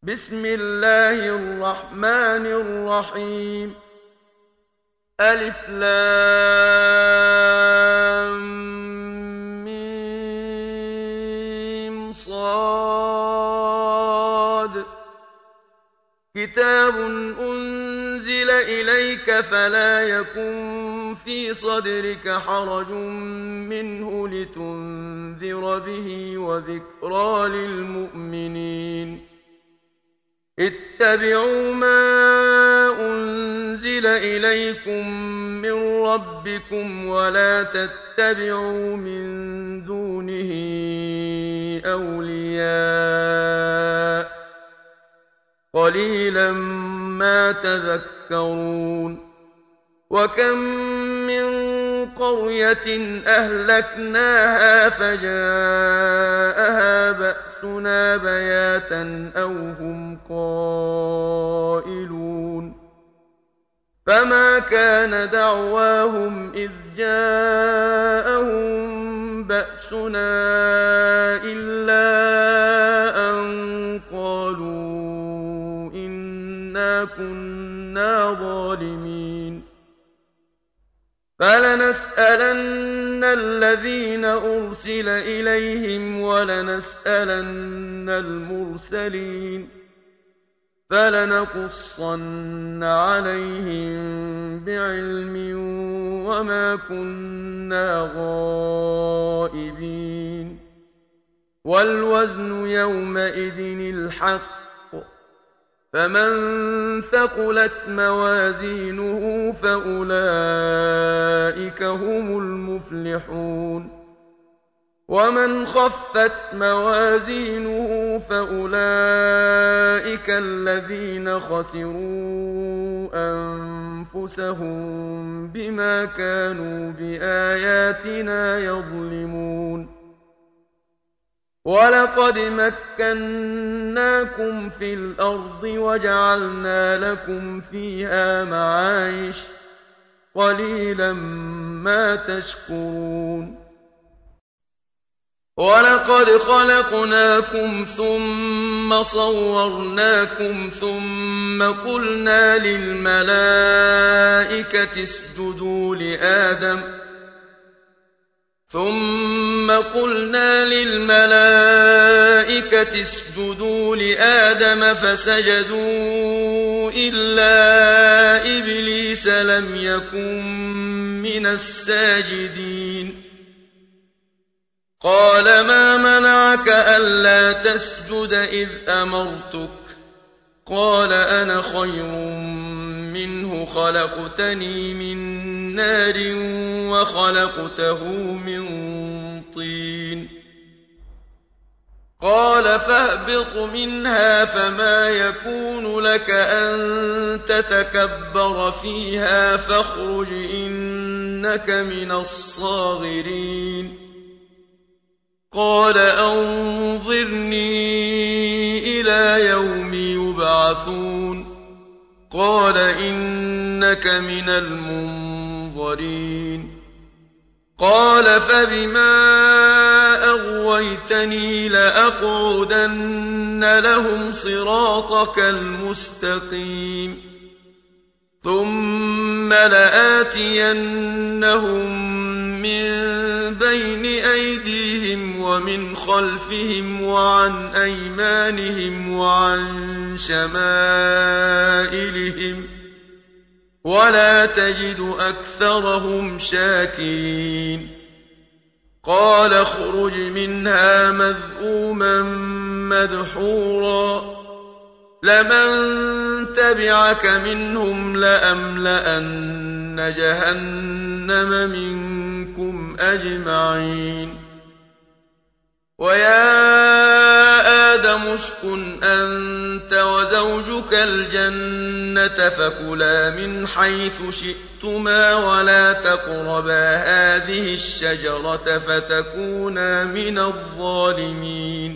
بسم الله الرحمن الرحيم. ألف لام ميم صاد. كتاب أنزل إليك فلا يكن في صدرك حرج منه لتنذر به وذكرى للمؤمنين. اتبعوا ما أنزل إليكم من ربكم ولا تتبعوا من دونه أولياء قليلا ما تذكرون. وكم من قرية أهلكناها فجاءها بأسنا بياتا أو هم قائلون. فما كان دعواهم إذ جاءهم بأسنا إلا أن قالوا إنا كنا ظالمين. فلنسألن الذين أرسل إليهم ولنسألن المرسلين. فلنقصن عليهم بعلم وما كنا غائبين. والوزن يومئذ الحق. فمن ثقلت موازينه فأولئك هم المفلحون. ومن خفت موازينه فأولئك الذين خسروا أنفسهم بما كانوا بآياتنا يظلمون. ولقد مكناكم في الأرض وجعلنا لكم فيها معايش قليلا ما تشكرون. ولقد خلقناكم ثم صورناكم ثم قلنا للملائكة اسجدوا لآدم فسجدوا إلا إبليس لم يكن من الساجدين. قال ما منعك ألا تسجد إذ أمرتك؟ قال أنا خير منه خلقتني من نار وخلقته من طين. قال فاهبط منها فما يكون لك أن تتكبر فيها فاخرج إنك من الصاغرين. قال أنظرني إلى يوم يبعثون. قال إنك من المنظرين. قال فبما أغويتني لأقعدن لهم صراطك المستقيم ثم لآتينهم من بين أيديهم ومن خلفهم وعن أيمانهم وعن شمائلهم ولا تجد أكثرهم شاكرين. قال اخرج منها مذءوما مدحورا لمن تبعك منهم لأملأن جهنم منكم أجمعين. ويا آدم اسكن أنت وزوجك الجنة فكلا من حيث شئتما ولا تقربا هذه الشجرة فتكونا من الظالمين.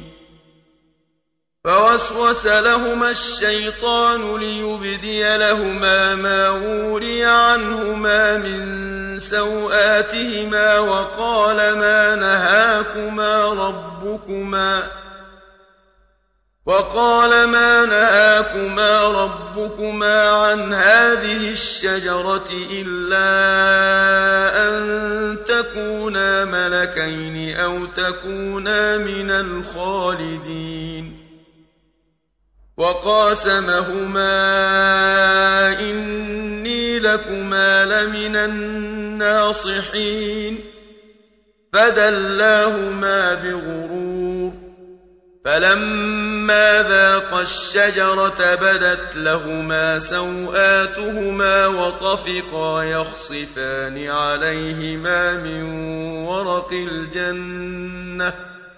فوسوس لهما الشيطان ليبدي لهما ما وري عنهما من سوآتهما وقال ما نهاكما وقال ما نهاكما ربكما عن هذه الشجرة إلا أن تكونا ملكين أو تكونا من الخالدين وقاسمهما إني لكما لمن الناصحين فدلاهما بغرور فلما ذاقا الشجرة بدت لهما سوآتهما وطفقا يخصفان عليهما من ورق الجنة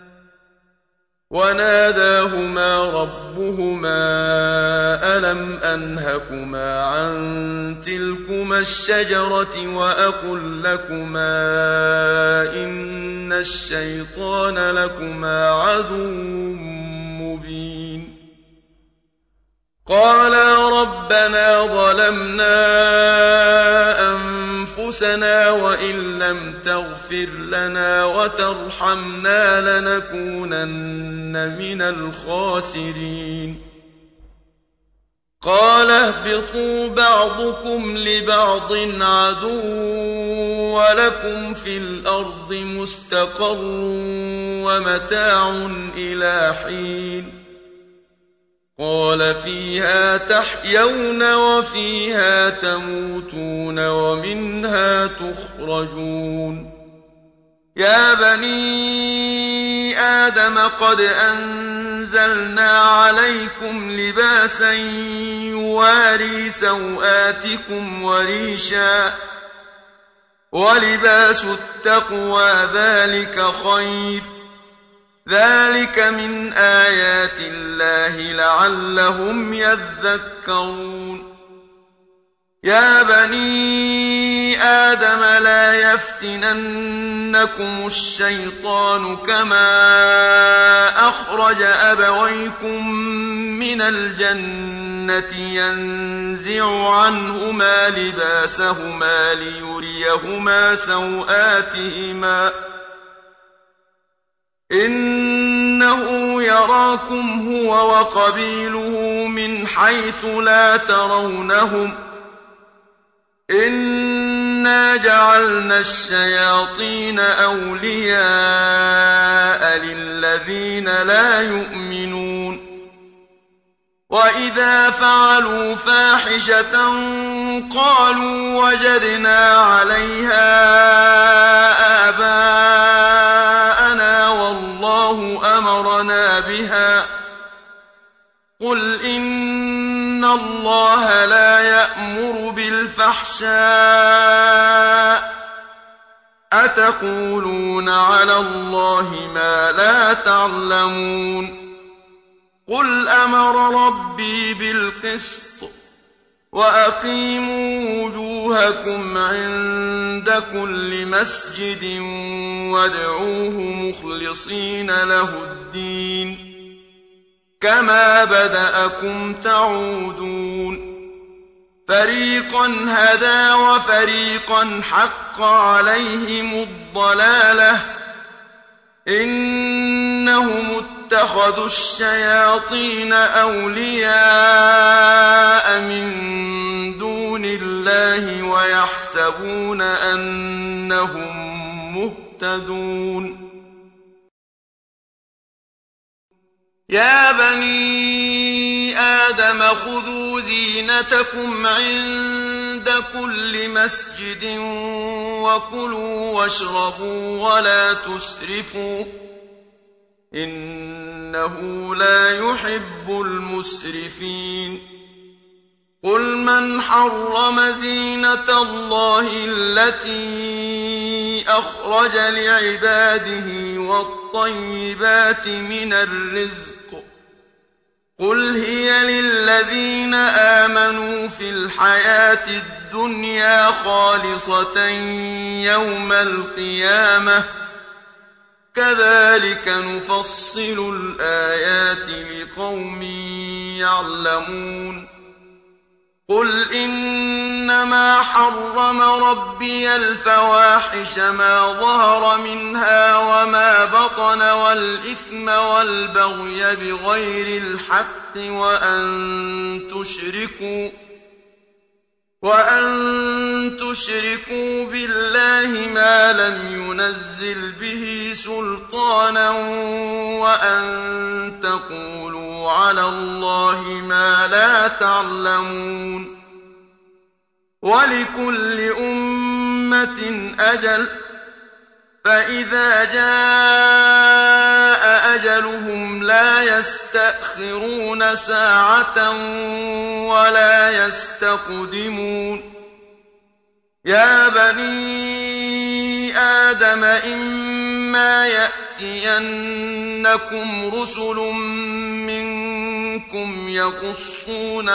وناداهما ربهما ألم أنهكما عن تلكما الشجرة وأقل لكما إن الشيطان لكما عدو مبين قالا ربنا ظلمنا أنفسنا وإن لم تغفر لنا وترحمنا لنكونن من الخاسرين قال اهبطوا بعضكم لبعض عدو ولكم في الأرض مستقر ومتاع إلى حين قال فيها تحيون وفيها تموتون ومنها تخرجون يا بني آدم قد أنزلنا عليكم لباسا يواري سوآتكم وريشا ولباس التقوى ذلك خير ذلك من آيات الله لعلهم يذكرون يا بني آدم لا يفتننكم الشيطان كما أخرج أبويكم من الجنة ينزع عنهما لباسهما ليريهما سوآتهما إنه يراكم هو وقبيله من حيث لا ترونهم إنا جعلنا الشياطين أولياء للذين لا يؤمنون وإذا فعلوا فاحشة قالوا وجدنا عليها آباءنا والله أمرنا بها قل إن الله لا يأمر بالفحشاء أتقولون على الله ما لا تعلمون قل أمر ربي بالقسط وأقيموا وجوهكم عند كل مسجد وادعوه مخلصين له الدين كما بدأكم تعودون فريقا هدى وفريقا حق عليهم الضلالة إنهم اتخذوا الشياطين أولياء من دون الله ويحسبون أنهم مهتدون يا بني آدم خذوا زينتكم عند كل مسجد وكلوا واشربوا ولا تسرفوا إنه لا يحب المسرفين قل من حرم زينة الله التي أخرج لعباده والطيبات من الرزق قل هي للذين آمنوا في الحياة الدنيا خالصة يوم القيامة كذلك نفصل الآيات لقوم يعلمون قل إنما حرم ربي الفواحش ما ظهر منها وما بطن والإثم والبغي بغير الحق وأن تشركوا بالله ما لم ينزل به سلطانا وأن تقولوا على الله ما لا تعلمون ولكل أمة أجل فإذا جاء أجلهم لا يستأخرون ساعة ولا يستقدمون يا بني آدم إما يأتينكم رسل منكم يقصون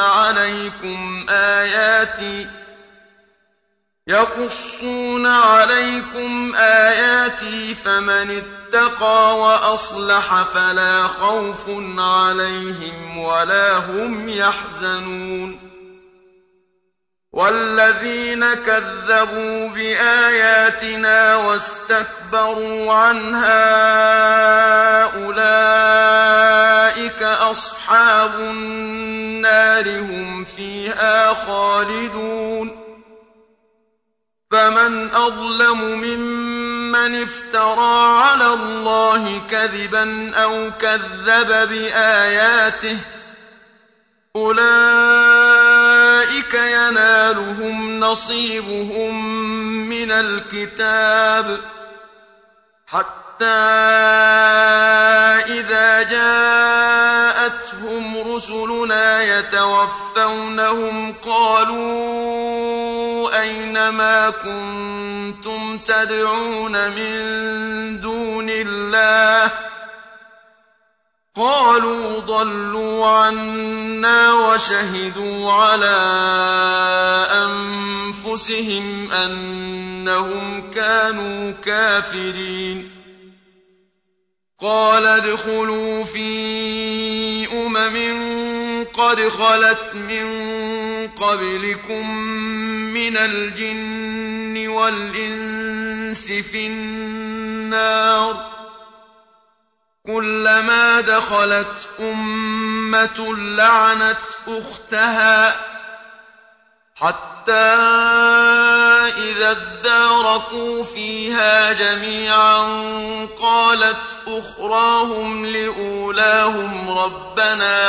عليكم آياتي فمن اتقى وأصلح فلا خوف عليهم ولا هم يحزنون والذين كذبوا بآياتنا واستكبروا عنها أولئك أصحاب النار هم فيها خالدون فمن أظلم ممن افترى على الله كذبا أو كذب بآياته أولئك ينالهم نصيبهم من الكتاب حتى إذا جاءتهم رسلنا يتوفونهم قالوا أين ما كنتم تدعون من دون الله قالوا ضلوا عنا وشهدوا على أنفسهم أنهم كانوا كافرين قال ادخلوا في قد خلت من قبلكم من الجن والإنس في النار كلما دخلت أمة لعنت أختها حتى إذا اداركوا فيها جميعا قالت أخراهم لأولاهم ربنا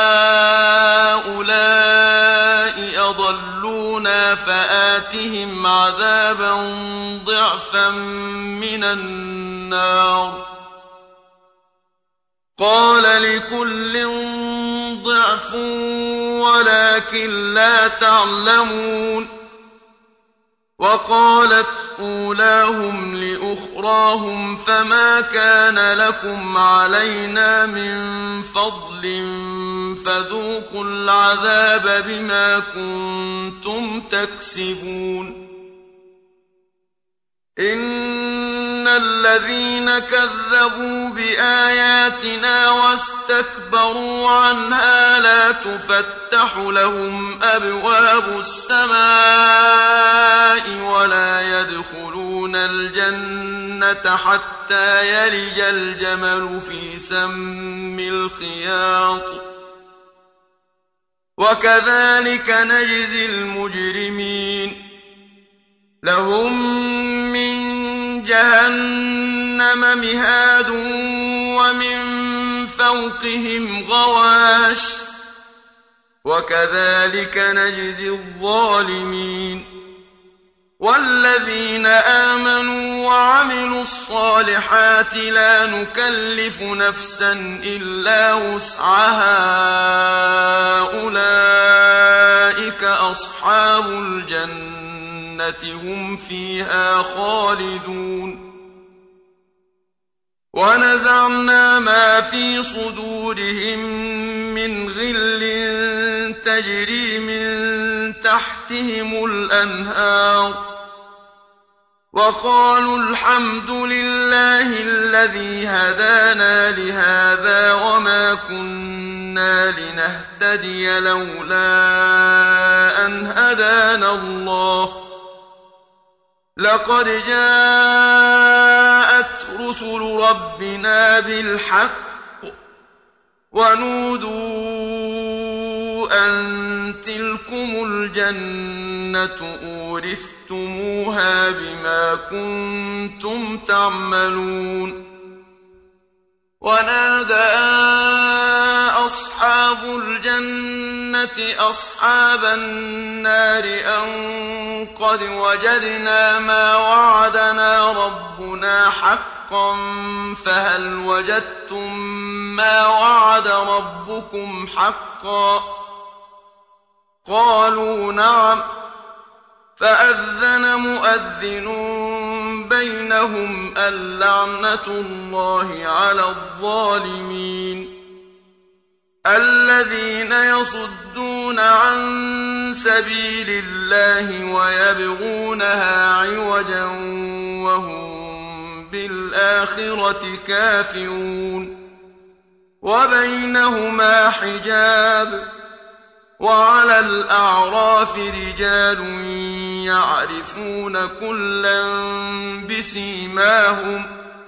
هؤلاء أضلونا فآتهم عذابا ضعفا من النار قال لكل ضعف ولكن لا تعلمون وقالت أولاهم لأخراهم فما كان لكم علينا من فضل فذوقوا العذاب بما كنتم تكسبون إن الذين كذبوا بآياتنا واستكبروا عنها لا تفتح لهم أبواب السماء ولا يدخلون الجنة حتى يلج الجمل في سم الخياط وكذلك نجزي المجرمين لهم من جهنم مهاد ومن فوقهم غواش وكذلك نجزي الظالمين والذين آمنوا وعملوا الصالحات لا نكلف نفسا إلا وسعها أولئك أصحاب الجنة هم فيها خالدون ونزعنا ما في صدورهم من غل تجري من تحتهم الأنهار وقالوا الحمد لله الذي هدانا لهذا وما كنا لنهتدي لولا أن هدانا الله لقد جاءت رسل ربنا بالحق ونودوا أن تلكم الجنة أورثتموها بما كنتم تعملون ونادى أصحاب الجنة أصحاب النار أن قد وجدنا ما وعدنا ربنا حقا فهل وجدتم ما وعد ربكم حقا قالوا نعم فأذن مؤذن بينهم اللعنة الله على الظالمين الذين يصدون عن سبيل الله ويبغونها عوجا وهم بالآخرة كافرون وبينهما حجاب وعلى الأعراف رجال يعرفون كلا بسيماهم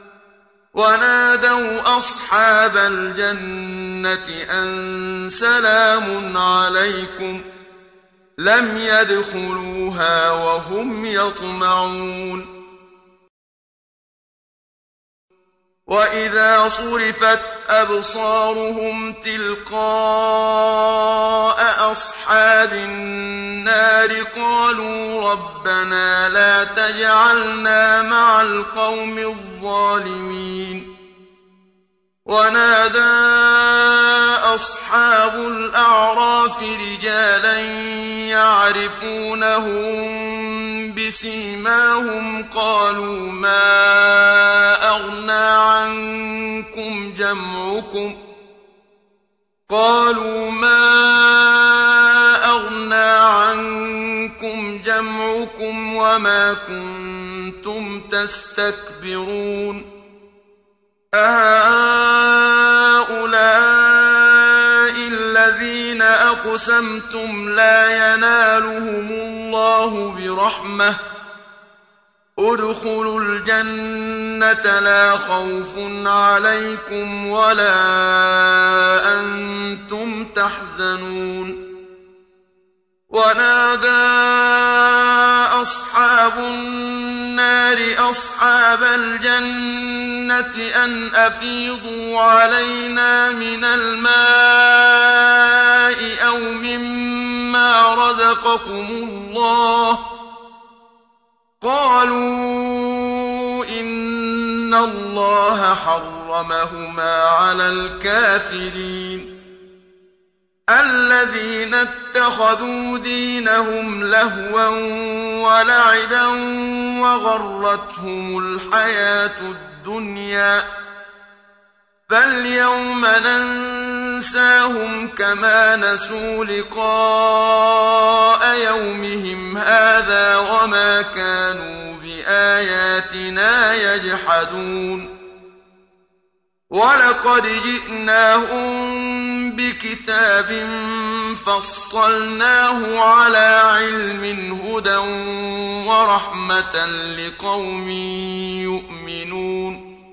ونادوا أصحاب الجنة أن سلام عليكم لم يدخلوها وهم يطمعون وإذا صرفت أبصارهم تلقاء أصحاب النار قالوا ربنا لا تجعلنا مع القوم الظالمين ونادى أصحاب الأعراف رجالا يعرفونهم بسيماهم قالوا ما أغنى عنكم جمعكم وما كنتم تستكبرون أهؤلاء الذين أقسمتم لا ينالهم الله برحمة ادخلوا الجنة لا خوف عليكم ولا أنتم تحزنون ونادى أصحاب النار أصحاب الجنة أن أفيضوا علينا من الماء أو مما رزقكم الله قالوا إن الله حرمهما على الكافرين الذين اتخذوا دينهم لهوا ولعبا وغرتهم الحياة الدنيا فاليوم ننساهم كما نسوا لقاء يومهم هذا وما كانوا بآياتنا يجحدون ولقد جئناهم بكتاب فصلناه على علم هدى ورحمة لقوم يؤمنون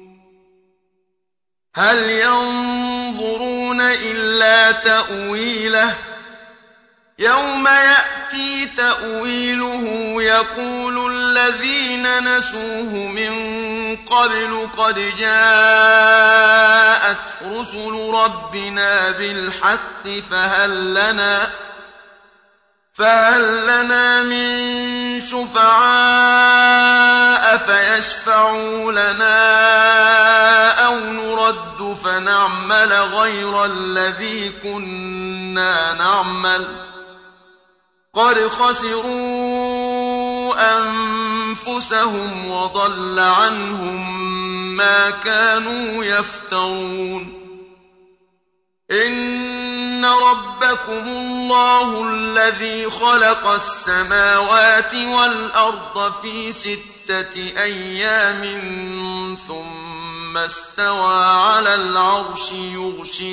هل ينظرون إلا تأويله يوم يأتي تأويله يقول الذين نسوه من قبل قد جاءت رسل ربنا بالحق فهل لنا من شفعاء فيشفعوا لنا أو نرد فنعمل غير الذي كنا نعمل قد خسروا أنفسهم وضل عنهم ما كانوا يفترون إن ربك ربكم الله الذي خلق السماوات والأرض في 6 أيام ثم استوى على العرش يغشي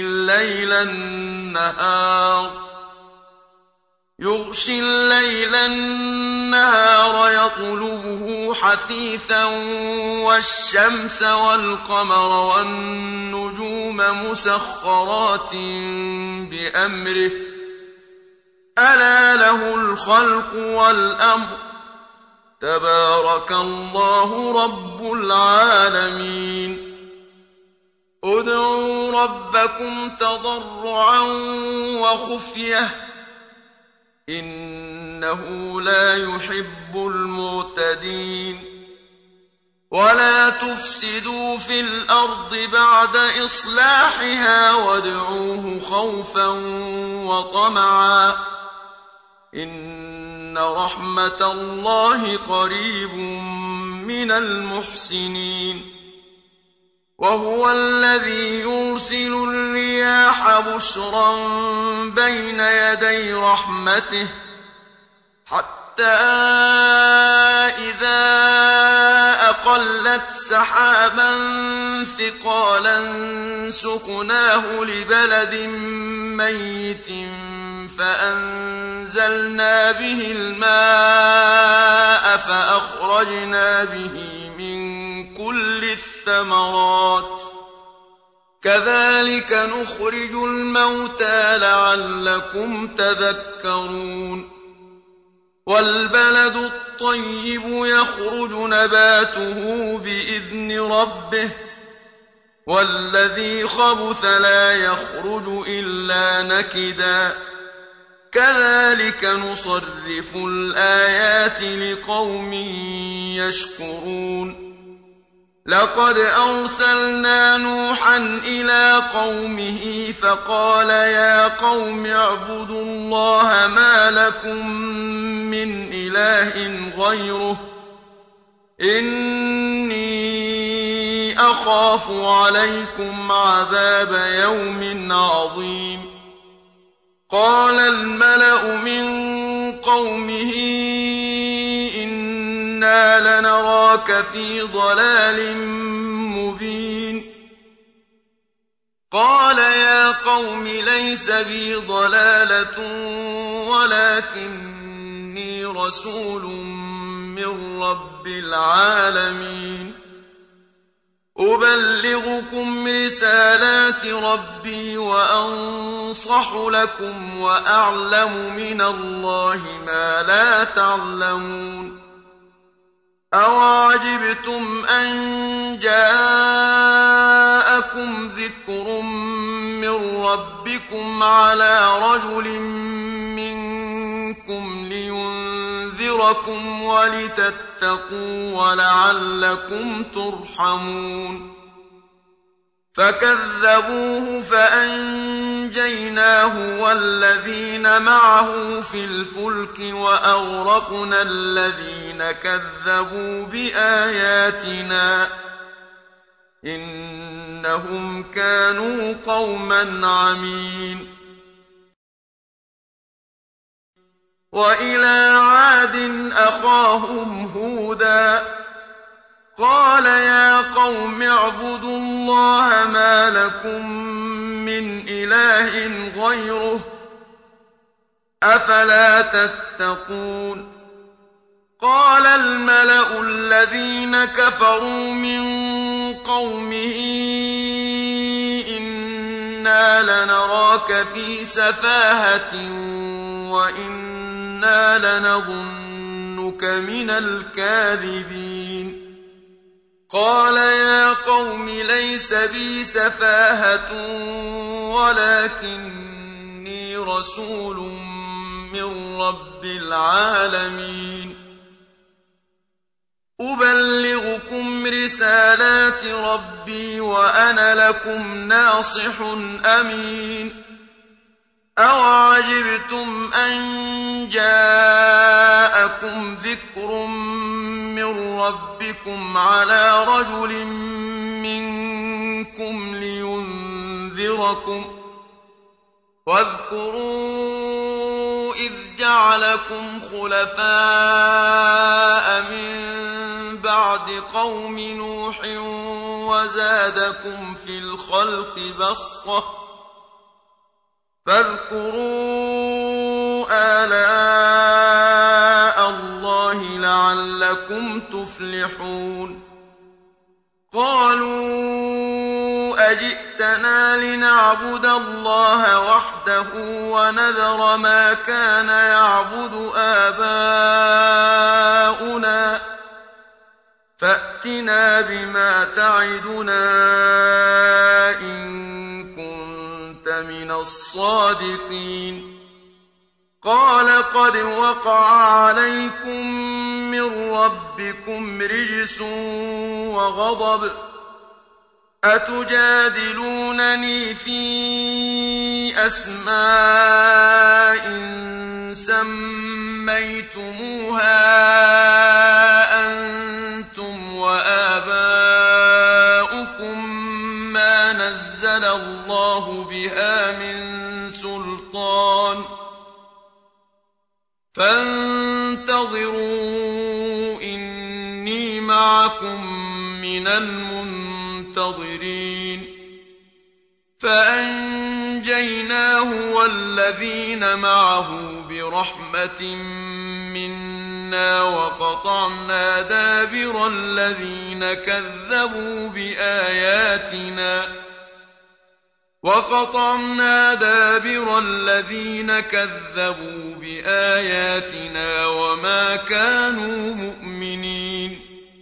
الليل النهار يطلبه حثيثا والشمس والقمر والنجوم مسخرات بأمره ألا له الخلق والأمر تبارك الله رب العالمين ادعوا ربكم تضرعا وخفية إنه لا يحب المعتدين ولا تفسدوا في الأرض بعد إصلاحها وادعوه خوفا وطمعا إن رحمة الله قريب من المحسنين وهو الذي يرسل الرياح بشرا بين يدي رحمته حتى إذا أقلت سحابا ثقالا سقناه لبلد ميت فأنزلنا به الماء فأخرجنا به من كل الثمرات كذلك نخرج الموتى لعلكم تذكرون والبلد الطيب يخرج نباته بإذن ربه والذي خبث لا يخرج إلا نكدا كذلك نصرف الآيات لقوم يشكرون لقد أرسلنا نوحا إلى قومه فقال يا قوم اعبدوا الله ما لكم من إله غيره إني أخاف عليكم عذاب يوم عظيم قال الملأ من قومه إنا لنراك في ضلال مبين قال يا قوم ليس بي ضلالة ولكني رسول من رب العالمين أبلغكم رسالات ربي وأنصح لكم وأعلم من الله ما لا تعلمون أوعجبتم أن جاءكم ذكر من ربكم على رجل منكم لينذركم ولتتقوا ولعلكم ترحمون فكذبوه فأنجيناه والذين معه في الفلك وأغرقنا الذين كذبوا بآياتنا إنهم كانوا قوما عمين وإلى عاد أخاهم هودا قال يا قوم اعبدوا الله ما لكم من إله غيره أفلا تتقون قال الملأ الذين كفروا من قومه إنا لنراك في سفاهة وإنا لنظنك من الكاذبين قال يا قوم ليس بي سفاهة ولكني رسول من رب العالمين أبلغكم رسالات ربي وأنا لكم ناصح أمين أوعجبتم أن جاءكم ذكر من ربكم على رجل منكم لينذركم واذكروا إذ جعلكم خلفاء من بعد قوم نوح وزادكم في الخلق بسطة فاذكروا آلاء الله لعلكم تفلحون قالوا أجئتنا لنعبد الله وحده ونذر ما كان يعبد آباؤنا فأتنا بما تعدنا إن كنت من الصادقين قال قد وقع عليكم من ربكم رجس وغضب أتجادلونني في أسماء سميتموها أنتم وآباؤكم ما نزل الله بها من سلطان فانتظروا إني معكم من المنتظرين فأنجيناه والذين معه برحمة منا وقطعنا دابر الذين كذبوا بآياتنا وما كانوا مؤمنين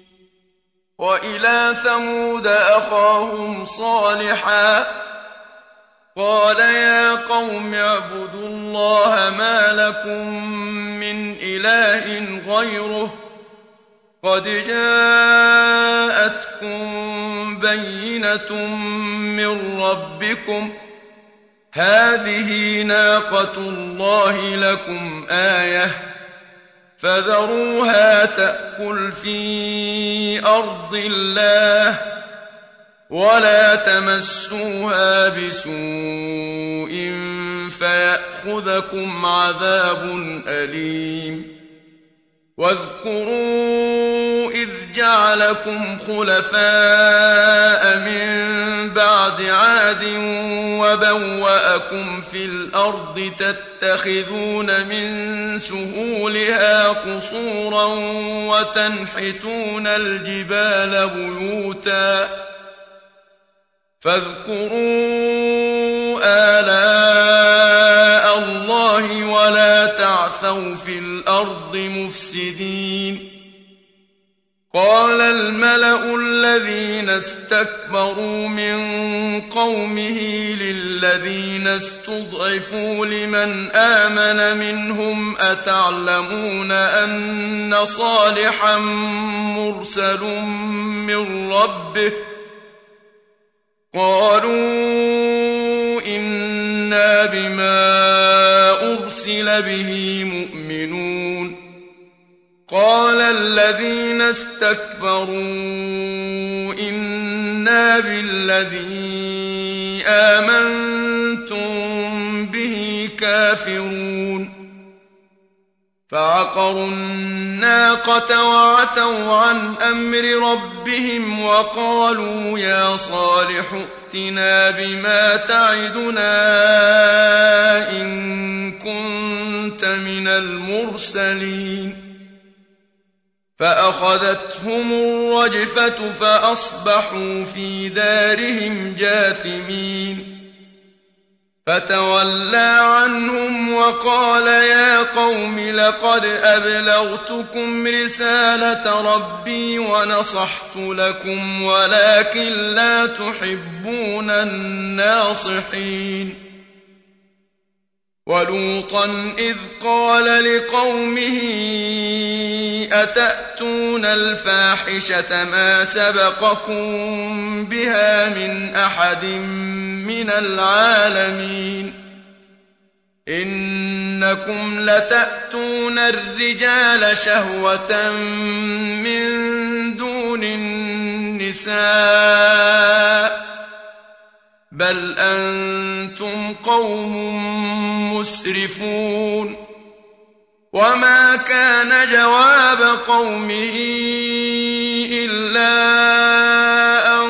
وإلى ثمود أخاهم صالحا قال يا قوم اعبدوا الله ما لكم من إله غيره قد جاءتكم بينة من ربكم هذه ناقة الله لكم آية فذروها تأكل في أرض الله ولا تمسوها بسوء فيأخذكم عذاب أليم واذكروا إذ جعلكم خلفاء من بعد عاد وبوأكم في الأرض تتخذون من سهولها قصورا وتنحتون الجبال بيوتا فاذكروا آلاء الله ولا تعثوا في الأرض مفسدين قال الملأ الذين استكبروا من قومه للذين استضعفوا لمن آمن منهم أتعلمون أن صالحا مرسل من ربه قالوا إنا بما أرسل به مؤمنون قال الذين استكبروا إنا بالذي آمنتم به كافرون فعقروا الناقة وعتوا عن أمر ربهم وقالوا يا صالح ائتنا بما تعدنا إن كنت من المرسلين فأخذتهم الرجفة فأصبحوا في دارهم جاثمين فتولى عنهم وقال يا قوم لقد أبلغتكم رسالة ربي ونصحت لكم ولكن لا تحبون الناصحين ولوطا إذ قال لقومه أتأتون الفاحشة ما سبقكم بها من أحد من العالمين إنكم لتأتون الرجال شهوة من دون النساء بل أنتم قوم مسرفون وما كان جواب قومه إلا أن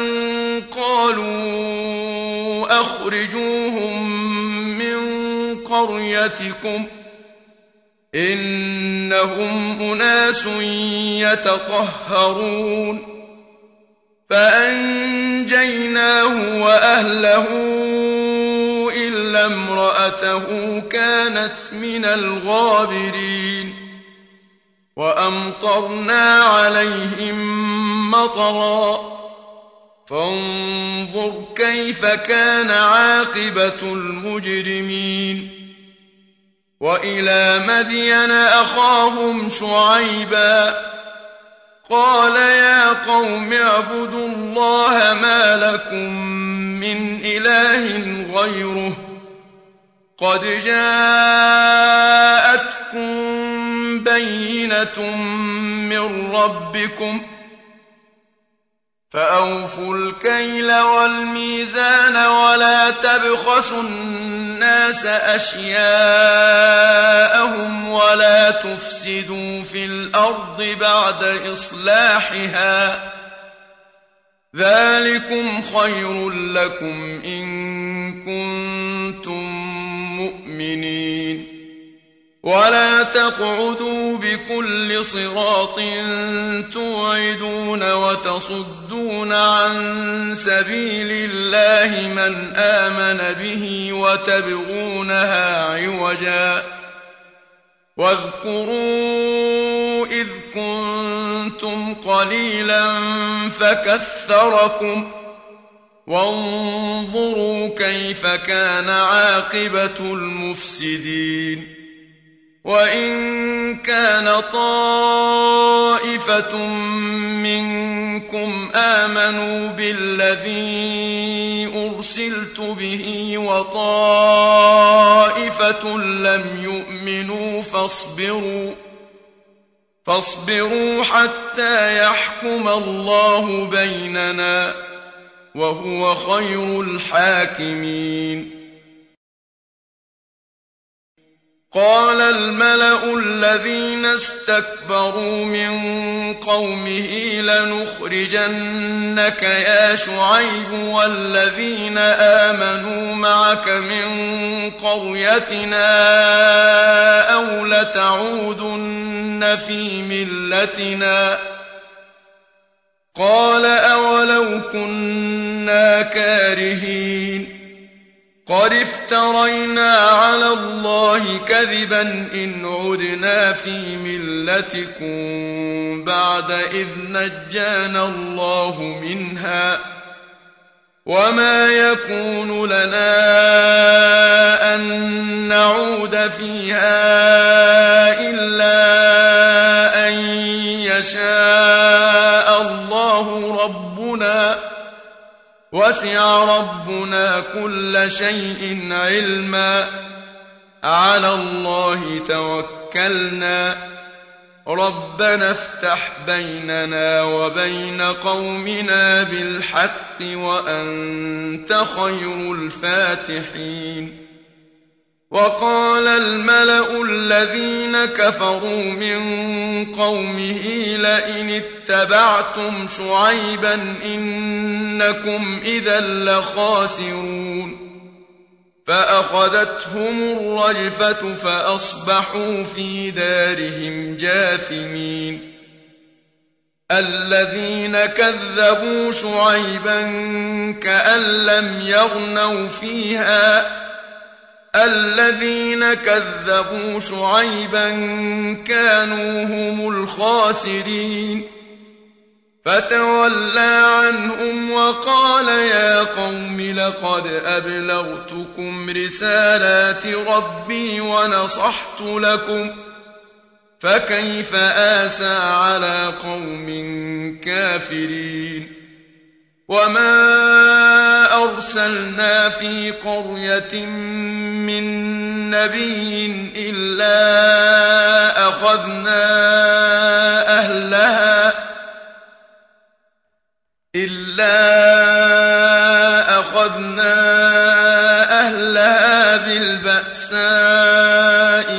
قالوا أخرجوهم من قريتكم إنهم أناس يتطهرون فأنجيناه وأهله إلا امرأته كانت من الغابرين وأمطرنا عليهم مطرا فانظر كيف كان عاقبة المجرمين وإلى مدين أخاهم شعيبا قال يا قوم اعبدوا الله ما لكم من إله غيره قد جاءتكم بينة من ربكم فأوفوا الكيل والميزان ولا تبخسوا الناس أشياءهم ولا تفسدوا في الأرض بعد إصلاحها ذلكم خير لكم إن كنتم مؤمنين ولا تقعدوا بكل صراط توعدون وتصدون عن سبيل الله من آمن به وتبغونها عوجا واذكروا إذ كنتم قليلا فكثركم وانظروا كيف كان عاقبة المفسدين وإن كان طائفة منكم آمنوا بالذي أرسلت به وطائفة لم يؤمنوا فاصبروا حتى يحكم الله بيننا وهو خير الحاكمين قال الملأ الذين استكبروا من قومه لنخرجنك يا شعيب والذين آمنوا معك من قريتنا أو لتعودن في ملتنا قال أولو كنا كارهين قد افترينا على الله كذبا إن عدنا في ملتكم بعد إذ نجانا الله منها وما يكون لنا أن نعود فيها إلا أن يشاء الله ربنا وسع ربنا كل شيء علما على الله توكلنا ربنا افتح بيننا وبين قومنا بالحق وأنت خير الفاتحين وقال الملأ الذين كفروا من قومه لئن اتبعتم شعيبا إنكم إذا لخاسرون فأخذتهم الرجفة فأصبحوا في دارهم جاثمين الذين كذبوا شعيبا كأن لم يغنوا فيها الذين كذبوا شعيبا كانوا هم الخاسرين فتولى عنهم وقال يا قوم لقد أبلغتكم رسالات ربي ونصحت لكم فكيف آسى على قوم كافرين وما أرسلنا في قرية من نبي إلا أخذنا بالبأساء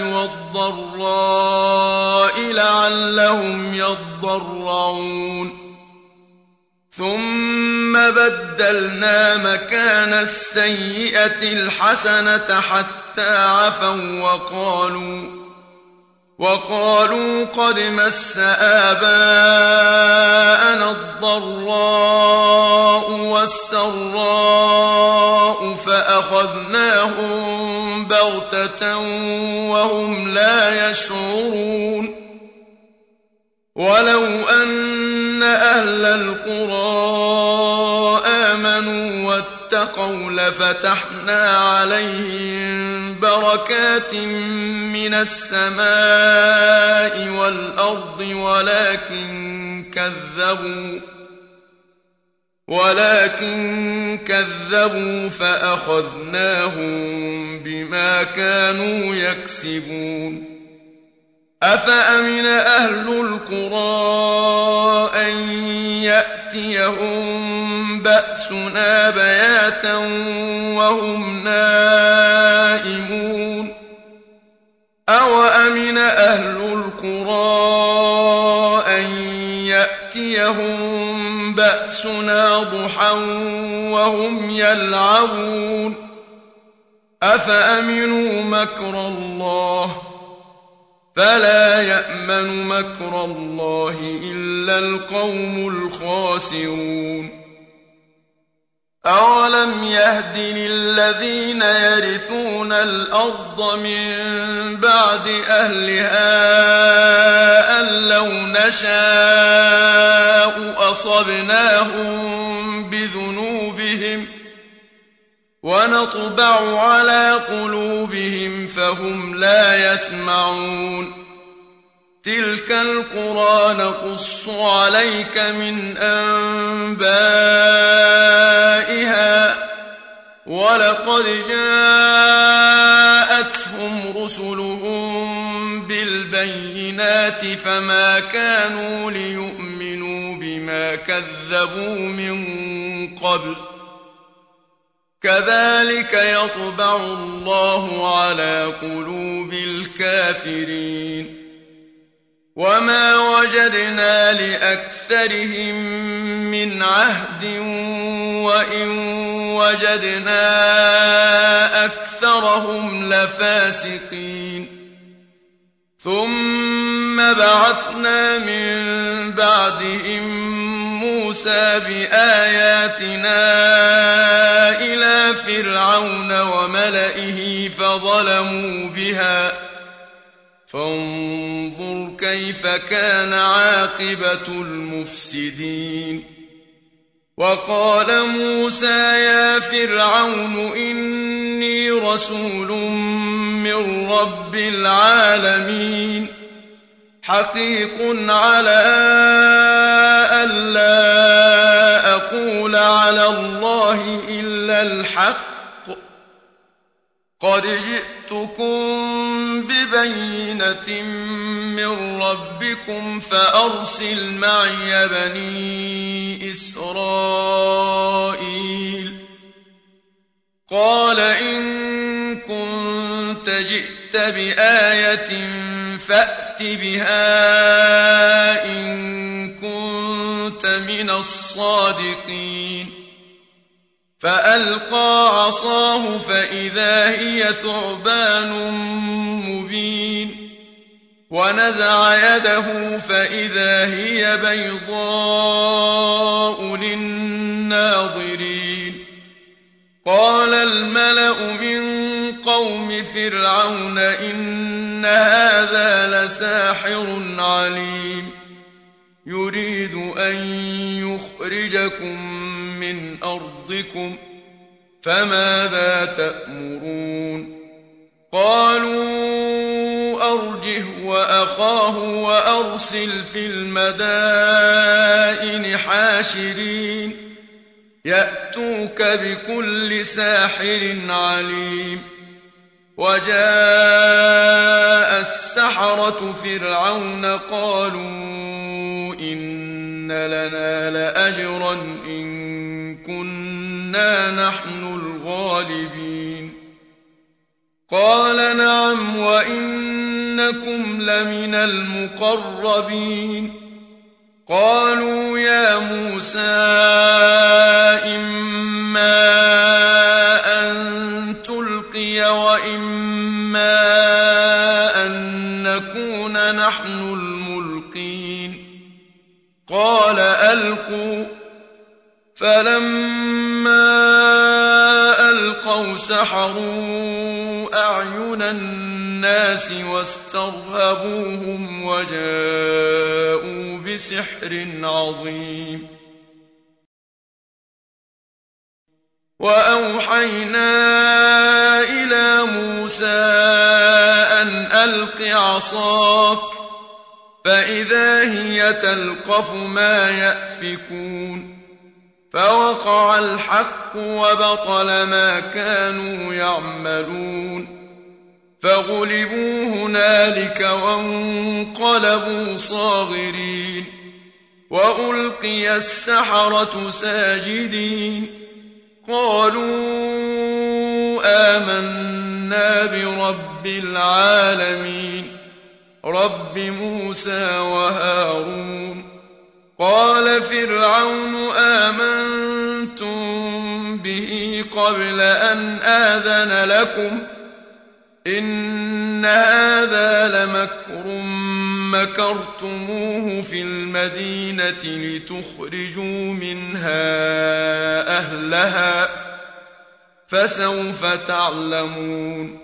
والضراء لعلهم يضرعون ثم بدلنا مكان السيئة الحسنة حتى عفوا وقالوا قد مس آباءنا الضراء والسراء فأخذناهم بغتة وهم لا يشعرون ولو أن أهل القرى آمنوا واتقوا لفتحنا عليهم بركات من السماء والأرض ولكن كذبوا فأخذناهم بما كانوا يكسبون أفأمن أهل القرى أن يأتيهم بأسنا بياتا وهم نائمون أوأمن أهل القرى أن يأتيهم بأسنا ضحى وهم يلعبون أفأمنوا مكر الله فلا يأمن مكر الله إلا القوم الخاسرون أولم يهد للذين يرثون الأرض من بعد أهلها أن لو نشاء أصبناهم بذنوبهم ونطبع على قلوبهم فهم لا يسمعون تلك القرى نقص عليك من أنبائها ولقد جاءتهم رسلهم بالبينات فما كانوا ليؤمنوا بما كذبوا من قبل كذلك يطبع الله على قلوب الكافرين وما وجدنا لأكثرهم من عهد وإن وجدنا أكثرهم لفاسقين ثم بعثنا من بعدهم موسى بآياتنا إلى فرعون وملئه فظلموا بها فانظر كيف كان عاقبة المفسدين وقال موسى يا فرعون إني رسول من رب العالمين حقيق على ألا أقول على الله إلا الحق قد جئتكم ببينة من ربكم فأرسل معي بني إسرائيل قال إن كنت جئت بآية فأت بها إن كنت من الصادقين فألقى عصاه فإذا هي ثعبان مبين ونزع يده فإذا هي بيضاء للناظرين قال الملأ من قوم فرعون إن هذا لساحر عليم يريد أن يخرجكم من أرضكم فماذا تأمرون قالوا أرجه وأخاه وأرسل في المدائن حاشرين يأتوك بكل ساحر عليم وجاء السحرة فرعون قالوا إن لنا لأجرا إن كنا نحن الغالبين قال نعم وإنكم لمن المقربين قالوا يا موسى إما أن تلقي وإما أن نكون نحن الملقين قال ألقوا فلما ألقوا سحروا أعين الناس واسترهبوهم وجاءوا بسحر عظيم وأوحينا إلى موسى أن ألق عصاك فإذا هي تلقف ما يأفكون فوقع الحق وبطل ما كانوا يعملون فغلبوا هنالك وانقلبوا صاغرين وألقي السحرة ساجدين قالوا آمنا برب العالمين رب موسى وهارون قال فرعون آمنتم به قبل أن آذن لكم إن هذا لمكر مكرتموه في المدينة لتخرجوا منها أهلها فسوف تعلمون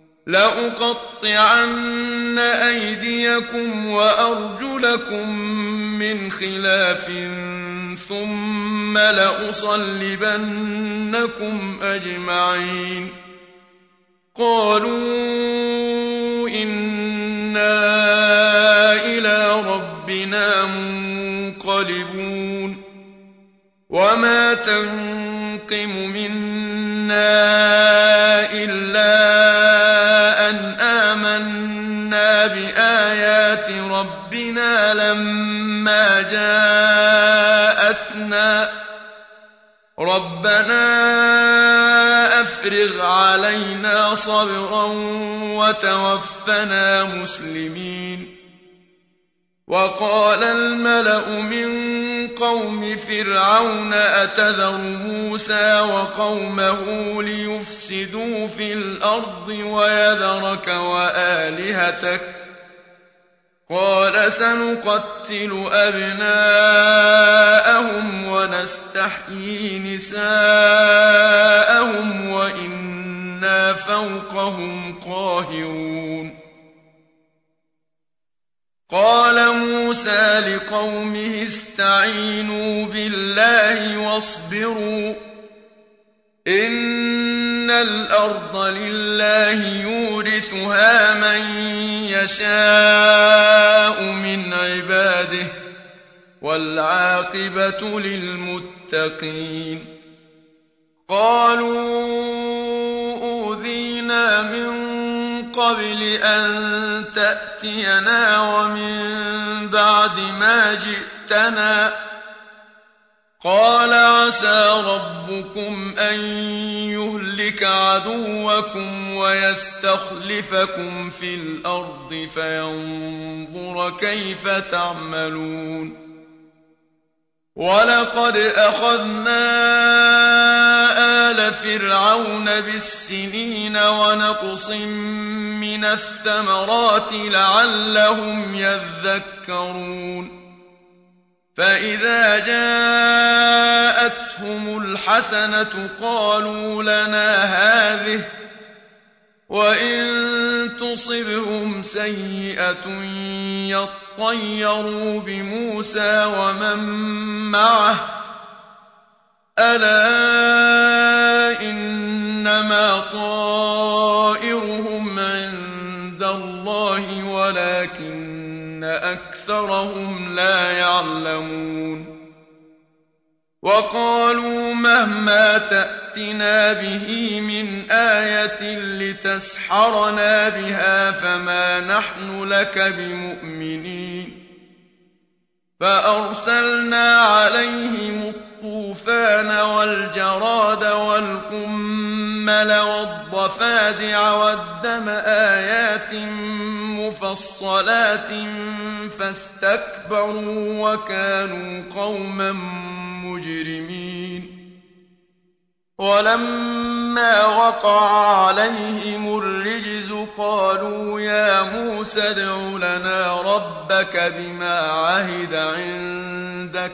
لأقطعن أيديكم وأرجلكم من خلاف ثم لأصلبنكم أجمعين قالوا إنا إلى ربنا منقلبون وما تنقم منا إلا أن آمنا بآيات ربنا لما جاءتنا ربنا أفرغ علينا صبرا وتوفنا مسلمين وقال الملأ من قوم فرعون أتذر موسى وقومه ليفسدوا في الأرض ويذرك وآلهتك قال سنقتل أبناءهم ونستحيي نساءهم وإنا فوقهم قاهرون قال موسى لقومه استعينوا بالله واصبروا إن الأرض لله يورثها من يشاء من عباده والعاقبة للمتقين قالوا أوذينا من قبل أن تأتينا ومن بعد ما جئتنا قال عسى ربكم أن يهلك عدوكم ويستخلفكم في الأرض فينظر كيف تعملون ولقد أخذنا آل فرعون بالسنين ونقص من الثمرات لعلهم يذكرون فإذا جاءتهم الحسنة قالوا لنا هذه وإن تصبهم سيئة يطيروا بموسى ومن معه ألا إنما طائرهم عند الله ولكن أكثرهم لا يعلمون وقالوا مهما تأتنا به من آية لتسحرنا بها فما نحن لك بمؤمنين فأرسلنا عليهم الطوفان والجراد والقمل والنمل والضفادع والدم آيات مفصلات فاستكبروا وكانوا قوما مجرمين ولما وقع عليهم الرجز قالوا يا موسى ادع لنا ربك بما عهد عندك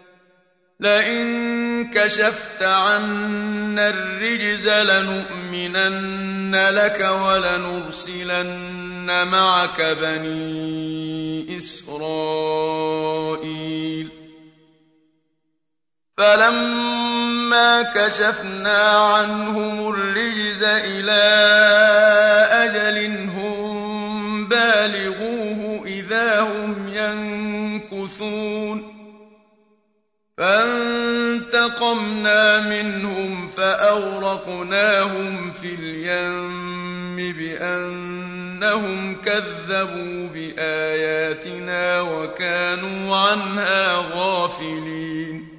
لئن كشفت عنا الرجز لنؤمنن لك ولنرسلن معك بني إسرائيل فلما كشفنا عنهم الرجز إلى أجل هم بالغوه إذا هم ينكثون فانتقمنا منهم فأغرقناهم في اليم بأنهم كذبوا بآياتنا وكانوا عنها غافلين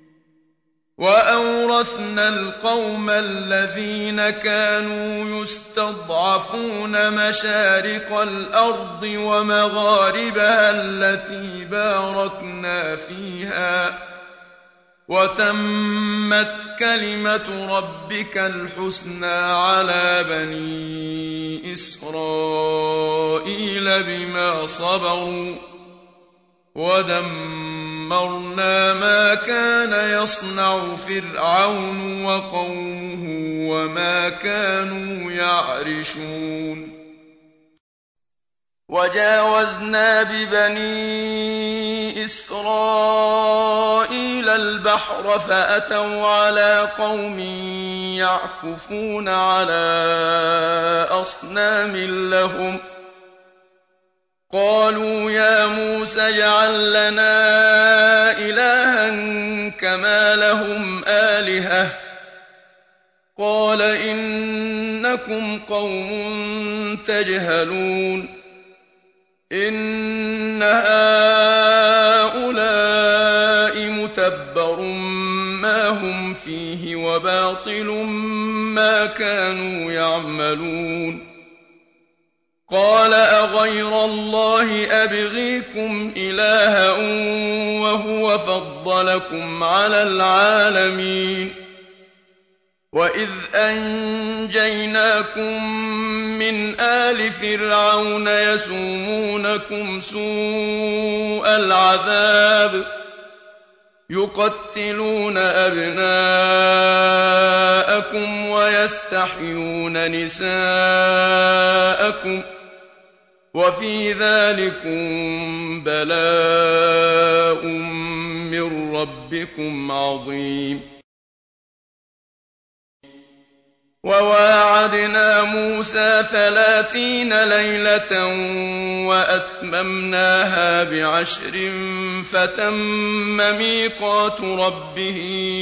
وأورثنا القوم الذين كانوا يستضعفون مشارق الأرض ومغاربها التي باركنا فيها وتمت كلمة ربك الحسنى على بني إسرائيل بما صبروا ودمرنا ما كان يصنع فرعون وقومه وما كانوا يعرشون وجاوزنا ببني إسرائيل البحر فأتوا على قوم يعكفون على أصنام لهم قالوا يا موسى اجعل لنا إلها كما لهم آلهة قال إنكم قوم تجهلون إن هؤلاء متبر ما هم فيه وباطل ما كانوا يعملون قال أغير الله أبغيكم إلها وهو فضلكم على العالمين وإذ أنجيناكم من آل فرعون يسومونكم سوء العذاب يقتلون أبناءكم ويستحيون نساءكم وفي ذلكم بلاء من ربكم عظيم وواعدنا موسى 30 ليلة وأتممناها ب10 فتم ميقات ربه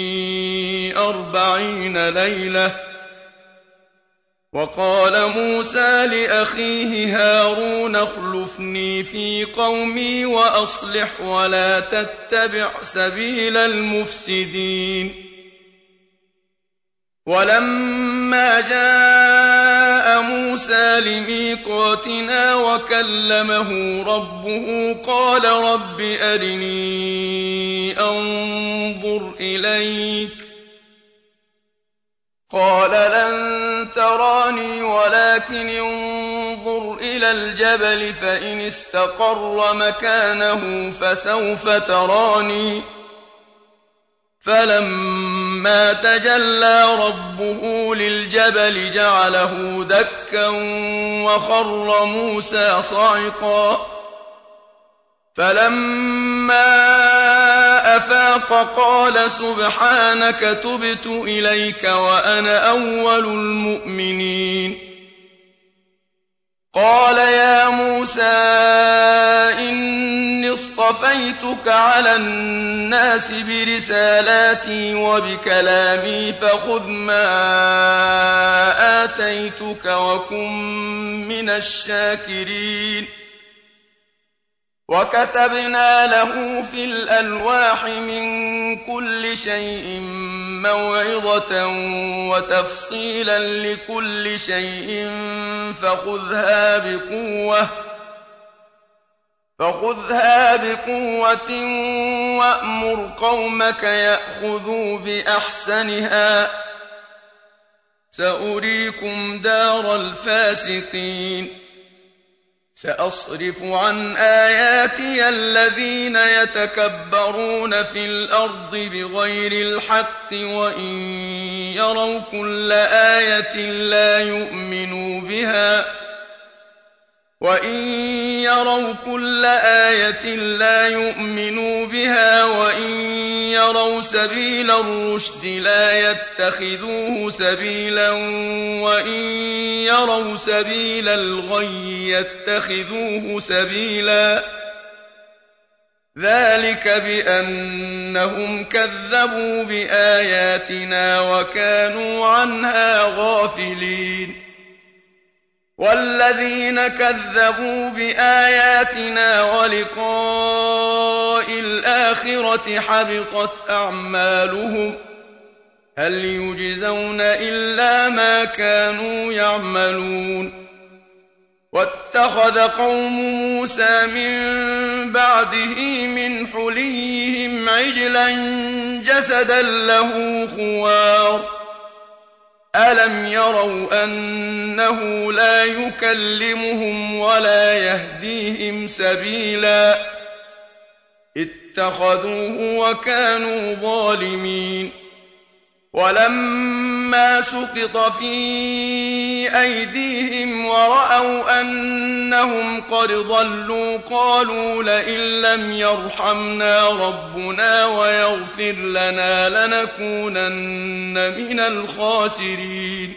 40 ليلة وقال موسى لأخيه هارون اخلفني في قومي وأصلح ولا تتبع سبيل المفسدين ولما جاء موسى لميقاتنا وكلمه ربه قال رب أرني أنظر إليك قال لن تراني ولكن انظر إلى الجبل فإن استقر مكانه فسوف تراني فلما تجلى ربه للجبل جعله دكا وخر موسى صعقا فلما أفاق قال سبحانك تبت إليك وأنا أول المؤمنين قال يا موسى إني اصطفيتك على الناس برسالاتي وبكلامي فخذ ما آتيتك وكن من الشاكرين وكتبنا له في الألواح من كل شيء موعظة وتفصيلا لكل شيء فخذها بقوة وأمر قومك يأخذوا بأحسنها سأريكم دار الفاسقين سأصرف عن آياتي الذين يتكبرون في الأرض بغير الحق وإن يروا كل آية لا يؤمنوا بها وإن يروا سبيل الرشد لا يتخذوه سبيلا وإن يروا سبيل الغي يتخذوه سبيلا ذلك بأنهم كذبوا بآياتنا وكانوا عنها غافلين والذين كذبوا بآياتنا ولقاء الآخرة حبطت أعمالهم هل يجزون إلا ما كانوا يعملون واتخذ قوم موسى من بعده من حليهم عجلا جسدا له خوار ألم يروا أنه لا يكلمهم ولا يهديهم سبيلا اتخذوه وكانوا ظالمين ولما سقط في أيديهم ورأوا أنهم قد ضلوا قالوا لئن لم يرحمنا ربنا ويغفر لنا لنكونن من الخاسرين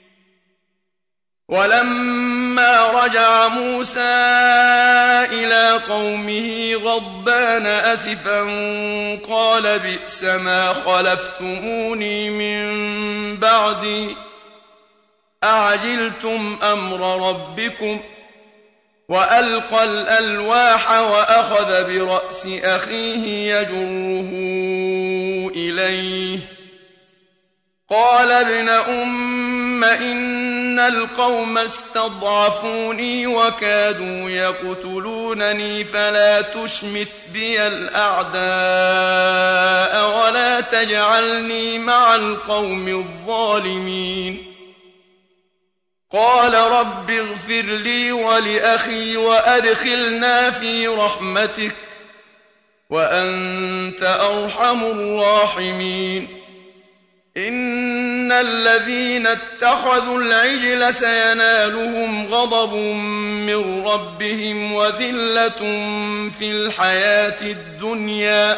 ولما رجع موسى إلى قومه غضبان أسفا قال بئس ما خلفتموني من بعدي أعجلتم أمر ربكم وألقى الألواح وأخذ برأس أخيه يجره إليه قال ابن أم إن القوم استضعفوني وكادوا يقتلونني فلا تشمت بي الأعداء ولا تجعلني مع القوم الظالمين قال رب اغفر لي ولأخي وأدخلنا في رحمتك وأنت أرحم الراحمين إن الذين اتخذوا العجل سينالهم غضب من ربهم وذلة في الحياة الدنيا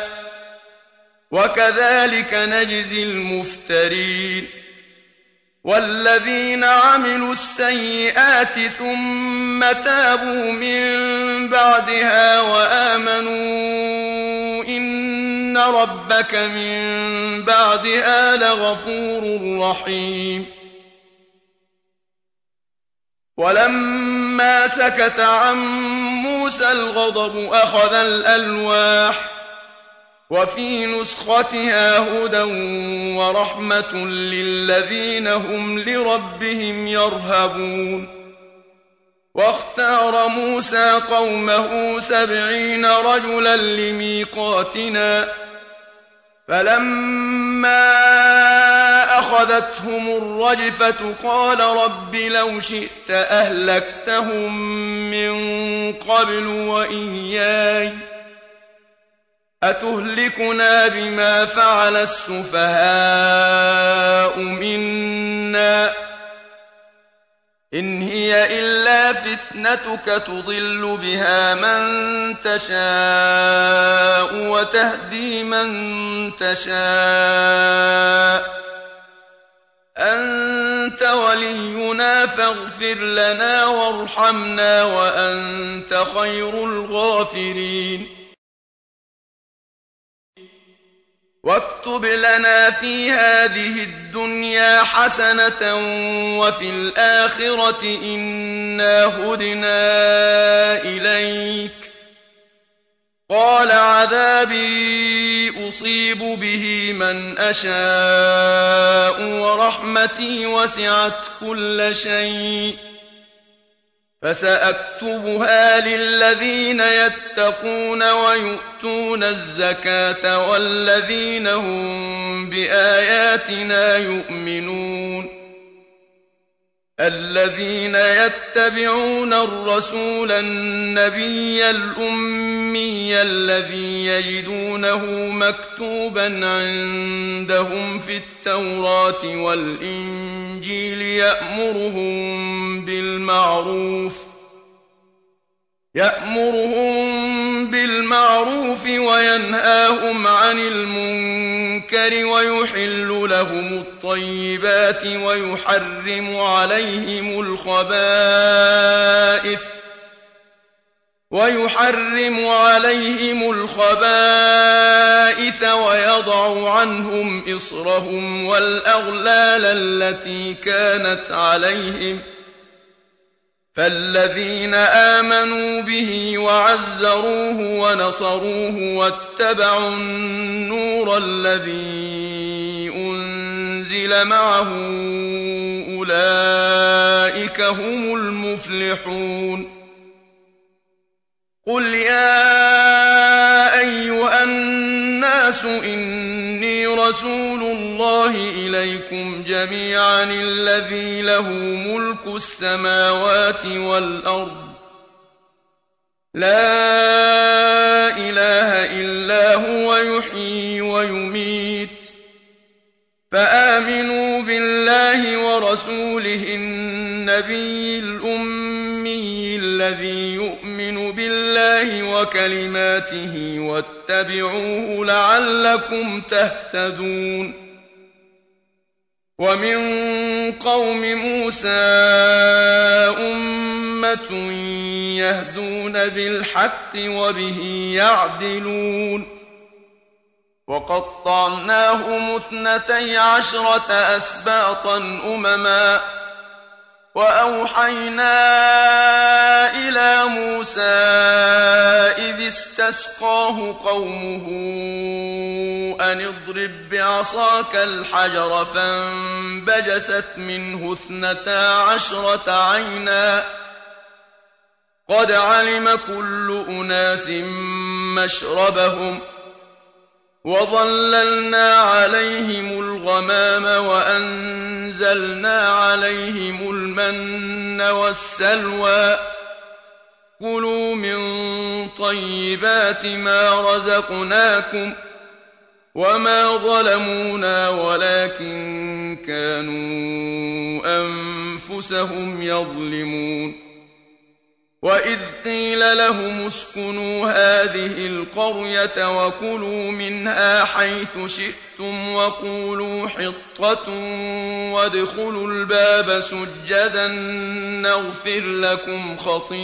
وكذلك نجزي المفترين والذين عملوا السيئات ثم تابوا من بعدها وآمنوا إن ربك من بعدها لغفور رحيم ولما سكت عن موسى الغضب أخذ الألواح وفي نسختها هدى ورحمة للذين هم لربهم يرهبون واختار موسى قومه 70 رجلا لميقاتنا فلما أخذتهم الرجفة قال رب لو شئت أهلكتهم من قبل وإياي أتهلكنا بما فعل السفهاء منا إن هي إلا فتنتك تضل بها من تشاء وتهدي من تشاء أنت ولينا فاغفر لنا وارحمنا وأنت خير الغافرين واكتب لنا في هذه الدنيا حسنة وفي الآخرة إنا هدنا إليك قال عذابي أصيب به من أشاء ورحمتي وسعت كل شيء فسأكتبها للذين يتقون ويؤتون الزكاة والذين هم بآياتنا يؤمنون الذين يتبعون الرسول النبي الأمي الذي يجدونه مكتوبا عندهم في التوراة والإنجيل يأمرهم بالمعروف وينهاهم عن المنكر ويحل لهم الطيبات ويحرم عليهم الخبائث ويضع عنهم إصرهم والأغلال التي كانت عليهم فالذين آمنوا به وعزروه ونصروه واتبعوا النور الذي أنزل معه أولئك هم المفلحون قل يا أيها الناس إني رسول الله إليكم جميعا الذي له ملك السماوات والأرض لا إله إلا هو يحيي ويميت فآمنوا بالله ورسوله النبي الأمي الذي يؤمن بالله وكلماته واتبعوه لعلكم تهتدون ومن قوم موسى أمة يهدون بالحق وبه يعدلون وقطعناهم 12 أسباطا أمما وأوحينا إلى موسى إذ استسقاه قومه أن اضرب بعصاك الحجر فانبجست منه 12 عينا قد علم كل أناس مشربهم وظللنا عليهم الغمام وأنزلنا عليهم المن والسلوى كلوا من طيبات ما رزقناكم وما ظلمونا ولكن كانوا أنفسهم يظلمون وإذ قيل لهم اسكنوا هذه القرية وكلوا منها حيث شئتم وقولوا حطة وادخلوا الباب سجدا نغفر لكم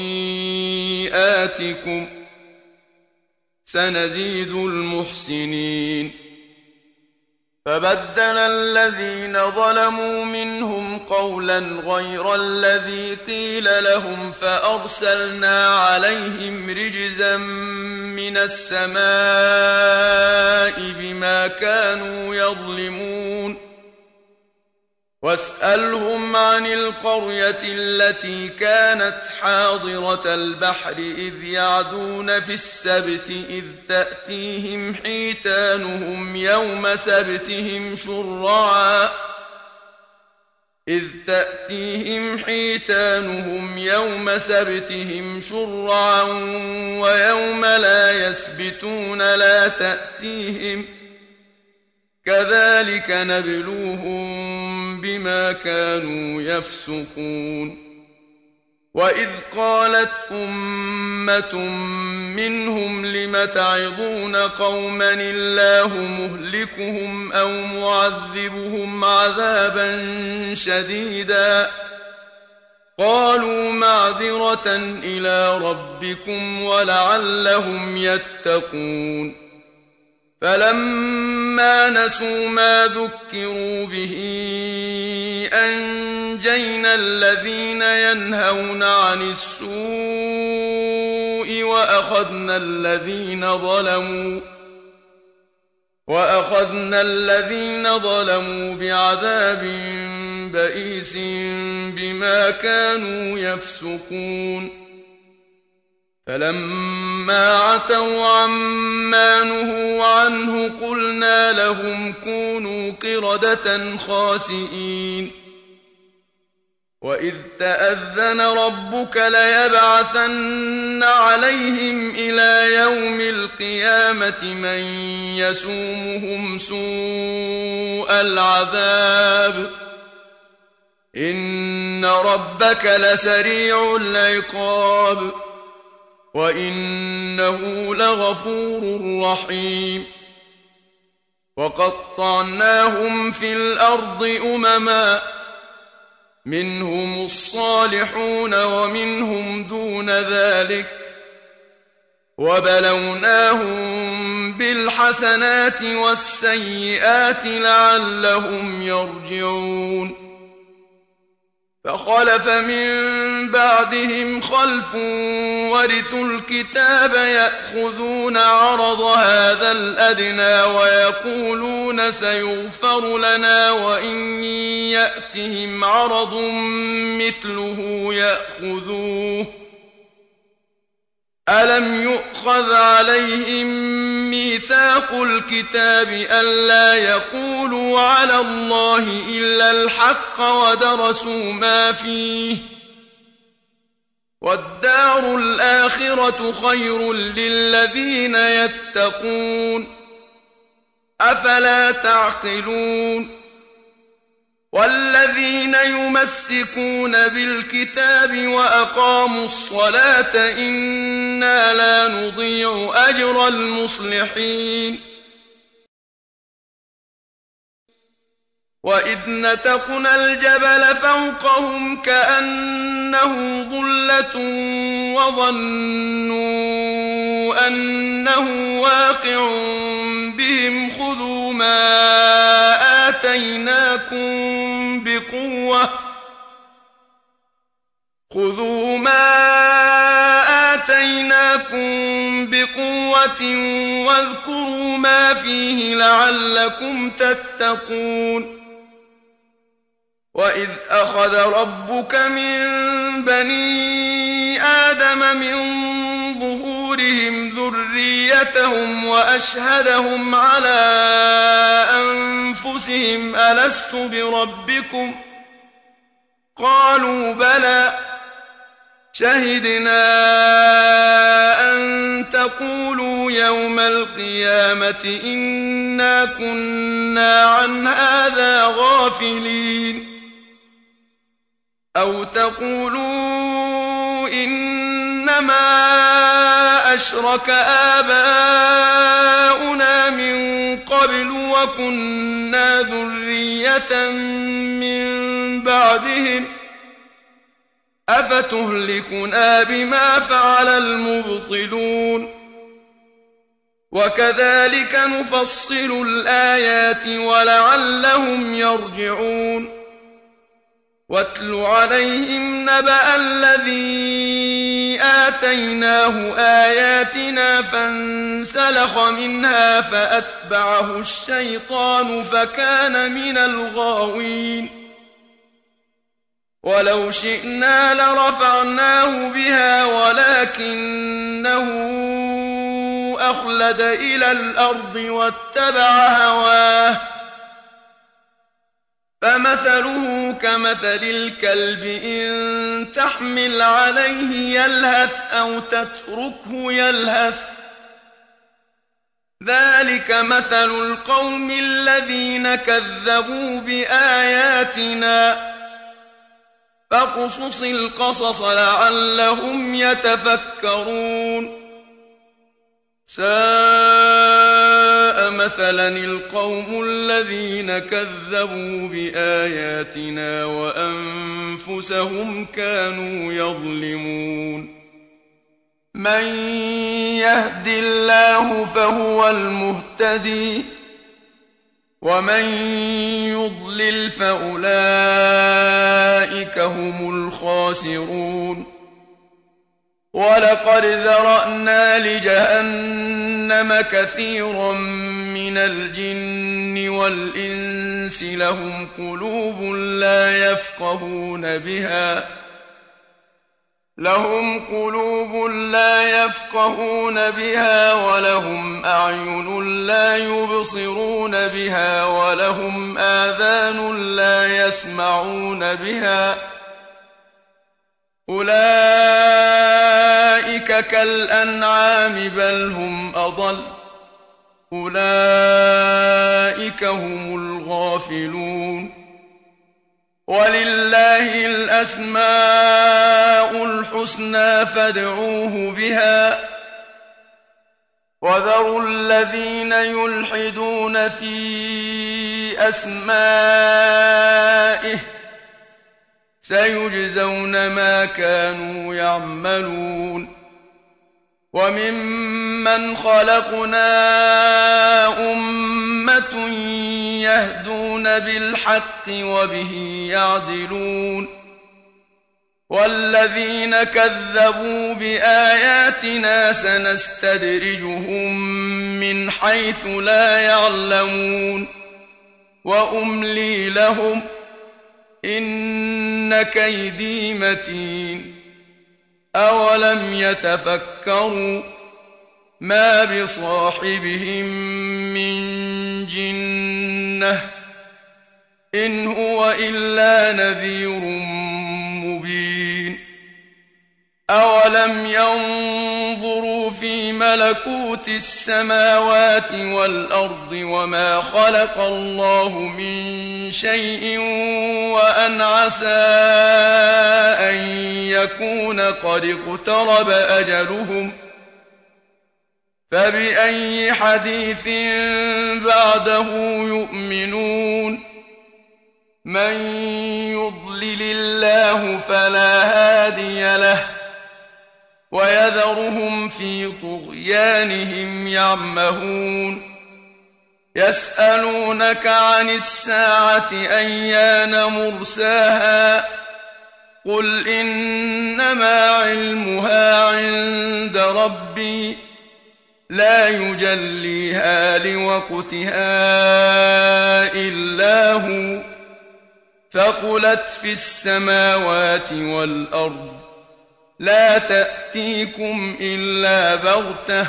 خطيئاتكم سنزيد المحسنين فبدل الذين ظلموا منهم قولا غير الذي قيل لهم فأرسلنا عليهم رجزا من السماء بما كانوا يظلمون واسألهم عن القرية التي كانت حاضرة البحر إذ يعدون في السبت إذ تأتيهم حيتانهم يوم سبتهم شرعا ويوم لا يسبتون لا تأتيهم كذلك نبلوهم بما كانوا يفسقون وإذ قالت أمة منهم لم تعظون قوما الله مهلكهم أو معذبهم عذابا شديدا قالوا معذرة إلى ربكم ولعلهم يتقون فلما نسوا ما ذكروا به أنجينا الذين ينهون عن السوء وأخذنا الذين ظلموا بعذاب بئيس بما كانوا يفسقون فلما عتوا عما نهوا عنه قلنا لهم كونوا قردة خاسئين وإذ تأذن ربك ليبعثن عليهم إلى يوم القيامة من يسومهم سوء العذاب إن ربك لسريع العقاب وإنه لغفور رحيم وقطعناهم في الأرض أمما منهم الصالحون ومنهم دون ذلك وبلوناهم بالحسنات والسيئات لعلهم يرجعون فخلف من بعدهم خلف ورثوا الكتاب يأخذون عرض هذا الأدنى ويقولون سيغفر لنا وإن يأتهم عرض مثله يأخذوه ألم يؤخذ عليهم ميثاق الكتاب ألا يقولوا على الله إلا الحق ودرسوا ما فيه والدار الآخرة خير للذين يتقون أفلا تعقلون والذين يمسكون بالكتاب وأقاموا الصلاة إنا لا نضيع أجر المصلحين وإذ نتقنا الجبل فوقهم كأنه ظلة وظنوا أنه واقع بهم خذوا ما آتيناكم بقوة واذكروا ما فيه لعلكم تتقون وإذ أخذ ربك من بني آدم من ظهورهم ذريتهم وأشهدهم على أنفسهم ألست بربكم قالوا بلى شهدنا أن تقولوا يوم القيامة إنا كنا عن هذا غافلين أو تقولوا إنما أشرك آباؤنا من قبل وكنا ذرية من بعدهم أفتهلكنا بما فعل المبطلون وكذلك نفصل الآيات ولعلهم يرجعون واتل عليهم نبأ الذي آتيناه آياتنا فانسلخ منها فأتبعه الشيطان فكان من الغاوين ولو شئنا لرفعناه بها ولكنه أخلد إلى الأرض واتبع هواه فمثله كمثل الكلب إن تحمل عليه يلهث أو تتركه يلهث ذلك مثل القوم الذين كذبوا بآياتنا فاقصص القصص لعلهم يتفكرون ساء مثلا القوم الذين كذبوا بآياتنا وأنفسهم كانوا يظلمون من يهد الله فهو المهتدي ومن يضلل فأولئك هم الخاسرون ولقد ذرأنا لجهنم كثيرا من الجن والإنس لهم قلوب لا يفقهون بها ولهم أعين لا يبصرون بها ولهم آذان لا يسمعون بها أولئك كالأنعام بل هم أضل أولئك هم الغافلون ولله الأسماء الحسنى فادعوه بها وذروا الذين يلحدون في أسمائه سيجزون ما كانوا يعملون وممن خلقنا أمة يهدون بالحق وبه يعدلون والذين كذبوا بآياتنا سنستدرجهم من حيث لا يعلمون وأملي لهم إن كيدي متين أولم يتفكروا ما بصاحبهم من جنة إن هو إلا نذير مبين أولم ينظروا في ملكوت السماوات والأرض وما خلق الله من شيء وأن عسى أن يكون قد اقترب أجلهم فبأي حديث بعده يؤمنون من يضلل الله فلا هادي له ويذرهم في طغيانهم يعمهون يسألونك عن الساعة أيان مرساها قل إنما علمها عند ربي لا يجليها لوقتها إلا هو ثقلت في السماوات والأرض لا تأتيكم إلا بغتة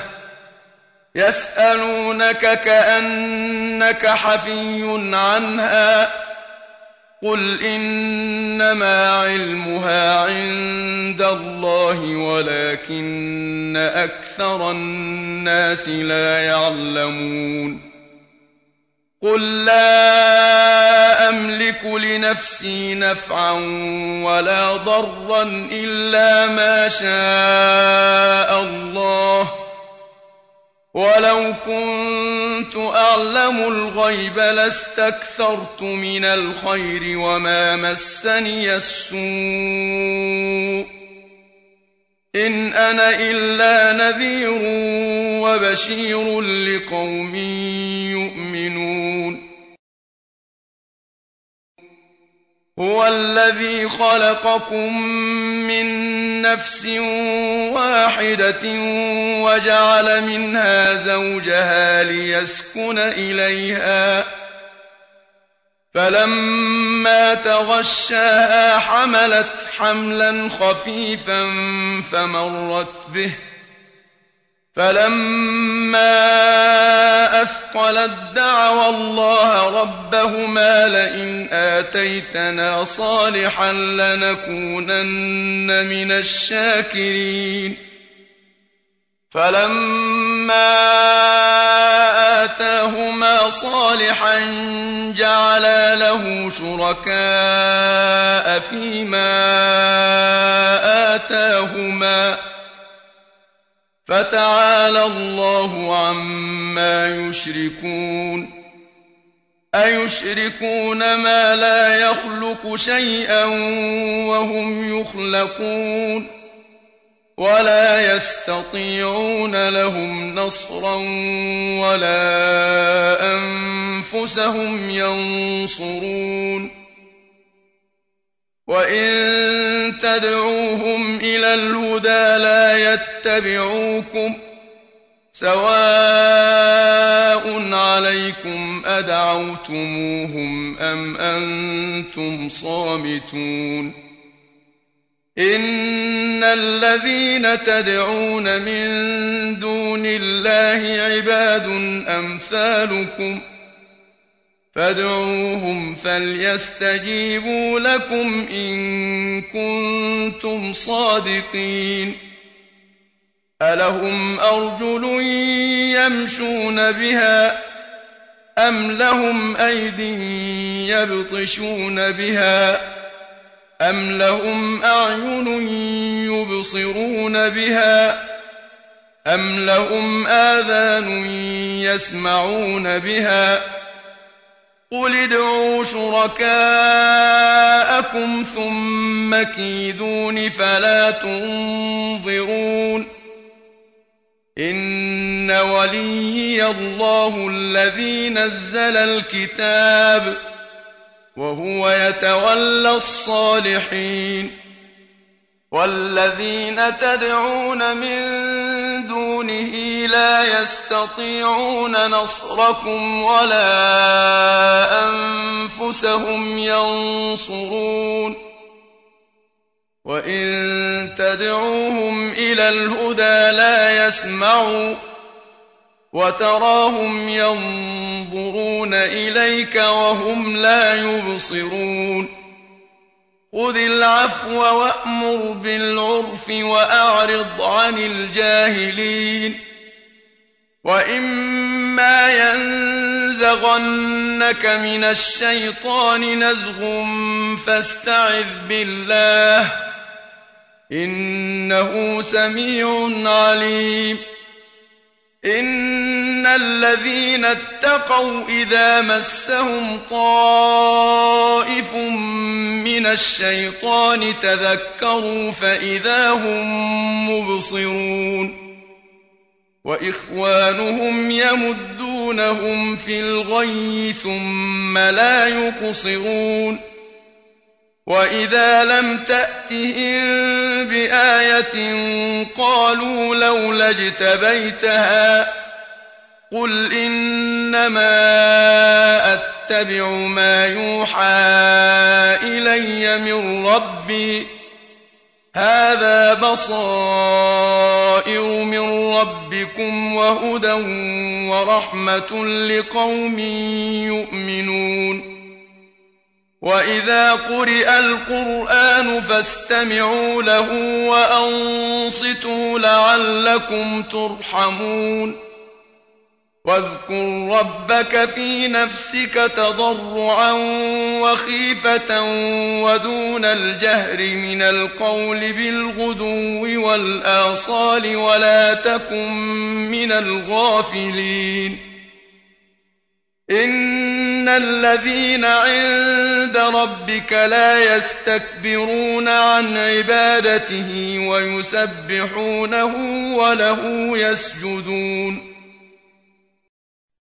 يسألونك كأنك حفي عنها قل إنما علمها عند الله ولكن أكثر الناس لا يعلمون قل لا أملك لنفسي نفعا ولا ضرا إلا ما شاء الله ولو كنت أعلم الغيب لاستكثرت من الخير وما مسني السوء إن أنا إلا نذير وبشير لقوم يؤمنون هو الذي خلقكم من نفس واحدة وجعل منها زوجها ليسكن إليها فلما تغشاها حملت حملا خفيفا فمرت به فلما أثقلت دعوا الله ربهما لئن آتيتنا صالحا لنكونن من الشاكرين فلما آتاهما صالحا جعلا له شركاء فيما آتاهما فتعالى الله عما يشركون أيشركون ما لا يخلق شيئا وهم يخلقون ولا يستطيعون لهم نصرا ولا أنفسهم ينصرون وإن تدعوهم إلى الهدى لا يتبعوكم سواء عليكم أدعوتموهم أم أنتم صامتون إن الذين تدعون من دون الله عباد أمثالكم فادعوهم فليستجيبوا لكم إن كنتم صادقين ألهم أرجل يمشون بها أم لهم أيد يبطشون بها أم لهم أعين يبصرون بها أم لهم آذان يسمعون بها قل ادعوا شركاءكم ثم كيدون فلا تنظرون إن وليي الله الذي نزل الكتاب وهو يتولى الصالحين والذين تدعون من دونه لا يستطيعون نصركم ولا أنفسهم ينصرون وإن تدعوهم إلى الهدى لا يسمعوا وتراهم ينظرون إليك وهم لا يبصرون خذ العفو وأمر بالعرف وأعرض عن الجاهلين وإما ينزغنك من الشيطان نزغ فاستعذ بالله إنه سميع عليم إن الذين اتقوا إذا مسهم طائف من الشيطان تذكروا فإذا هم مبصرون وإخوانهم يمدونهم في الغي ثم لا يقصرون وإذا لم تأتهم بآية قالوا لولا اجتبيتها قل إنما أتبع ما يوحى إلي من ربي هذا بصائر من ربكم وهدى ورحمة لقوم يؤمنون وإذا قرئ القرآن فاستمعوا له وأنصتوا لعلكم ترحمون واذكر ربك في نفسك تضرعا وخيفة ودون الجهر من القول بالغدو والآصال ولا تكن من الغافلين إن الذين عند ربك لا يستكبرون عن عبادته ويسبحونه وله يسجدون